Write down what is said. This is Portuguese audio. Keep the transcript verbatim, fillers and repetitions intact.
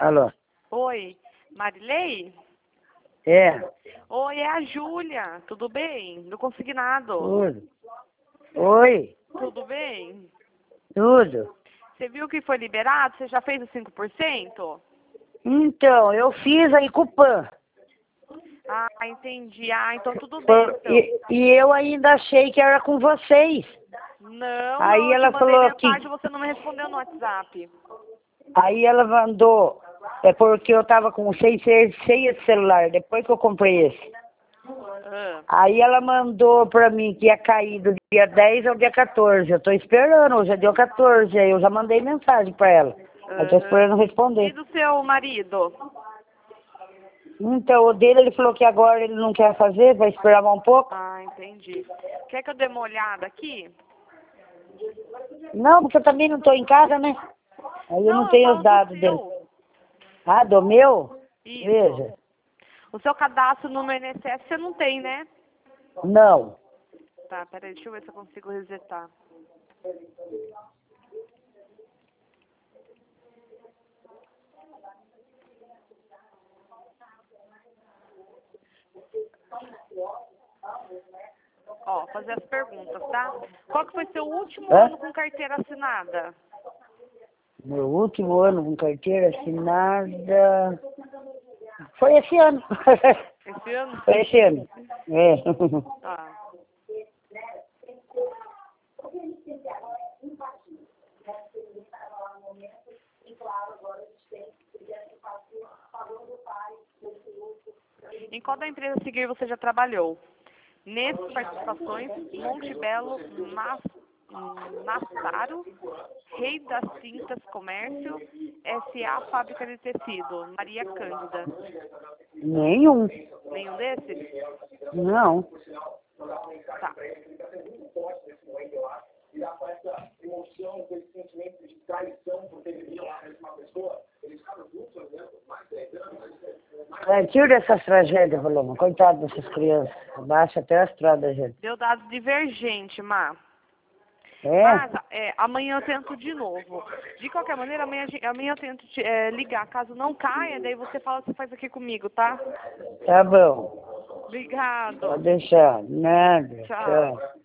Alô? Oi, Marilei? É, Oi, é a Júlia, tudo bem? Do Consignado. tudo. Oi, Tudo bem? tudo. Você viu que foi liberado? Você já fez os cinco por cento? Então, eu fiz aí com o Pan. Ah, entendi. Ah, então tudo bem, Por- então. E, e eu ainda achei que era com vocês. Não, Aí não, eu te ela mandei falou que... mensagem, você não me respondeu no WhatsApp. Aí ela mandou... É porque eu tava com seis cheia de celular, depois que eu comprei esse. Ah, Aí ela mandou pra mim que ia cair do dia dez ao dia quatorze. Eu tô esperando, hoje é dia quatorze. Aí eu já mandei mensagem pra ela. Eu tô aham. esperando E responder. do seu marido? Então, o dele, ele falou que agora ele não quer fazer, vai esperar mais um pouco. Ah, entendi. Quer que eu dê uma olhada aqui? Não, porque eu também não tô em casa, né? Aí eu não Não, eu tenho os falo do dados dele. seu. Ah, do meu? Isso. Veja. O seu cadastro no I N S S você não tem, né? Não. Tá, peraí, deixa eu ver se eu consigo resetar. Ó, fazer as perguntas, tá? Qual que foi seu último Hã? ano com carteira assinada? Meu último ano com carteira assinada... Foi esse ano. Esse ano? Foi esse ano. É. Tá. Em qual da empresa a seguir você já trabalhou? Nesses participações, Monte Belo, Mas, hum, Massaro, Rei das Tintas Comércio, S A Fábrica de Tecido, Maria Cândida. Nenhum. Nenhum desses? Não. Tá. É, tira essas tragédias, Paloma. Coitado dessas crianças. Abaixa até as estradas, gente. Deu dados divergentes, Má. É? Mas é, amanhã eu tento de novo. De qualquer maneira, amanhã, a gen- amanhã eu tento te, é, ligar. Caso não caia, daí você fala, você faz aqui comigo, tá? Tá bom. Obrigado. Pode deixar. Nada. Tchau. Tchau.